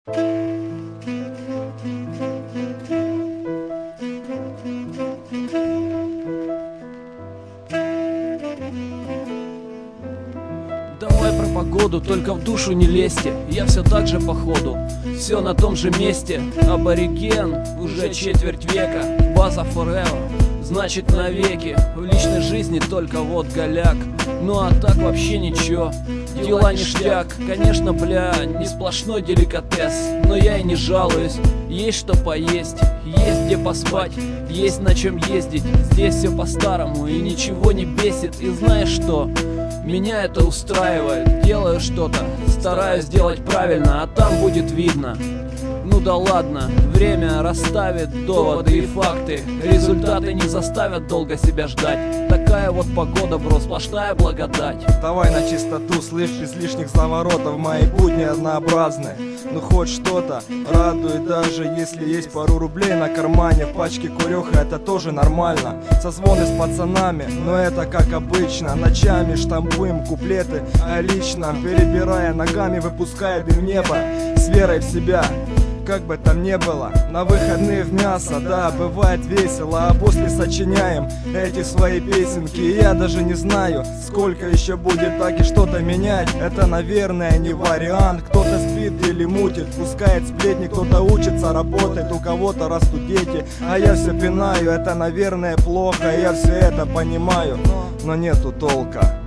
Давай про погоду, только в душу не лезьте. Я все так же походу, все на том же месте. Абориген, уже четверть века. База forever, значит навеки. В личной жизни только вот голяк. Ну а так вообще ничего, дела ништяк. Конечно, бля, не сплошной деликатес, но я и не жалуюсь. Есть что поесть, есть где поспать, есть на чем ездить. Здесь все по-старому и ничего не бесит. И знаешь что? Меня это устраивает. Делаю что-то, стараюсь делать правильно, а там будет видно. Ну да ладно, время расставит доводы и факты. Результаты не заставят долго себя ждать. Такая вот погода, бро, сплошная благодать. Давай на чистоту, слышь, без лишних заворотов. Мои будни однообразны, ну хоть что-то радует. Даже если есть пару рублей на кармане, в пачке куреха, это тоже нормально. Созвоны с пацанами, но это как обычно. Ночами штампуем куплеты, а лично перебирая ногами, выпуская дым в небо с верой в себя. Как бы там ни было, на выходные в мясо, да, бывает весело. А после сочиняем эти свои песенки. И я даже не знаю, сколько еще будет так и что-то менять. Это, наверное, не вариант. Кто-то спит или мутит, пускает сплетни. Кто-то учится, работает, у кого-то растут дети. А я все пинаю, это, наверное, плохо. Я все это понимаю, но нету толка.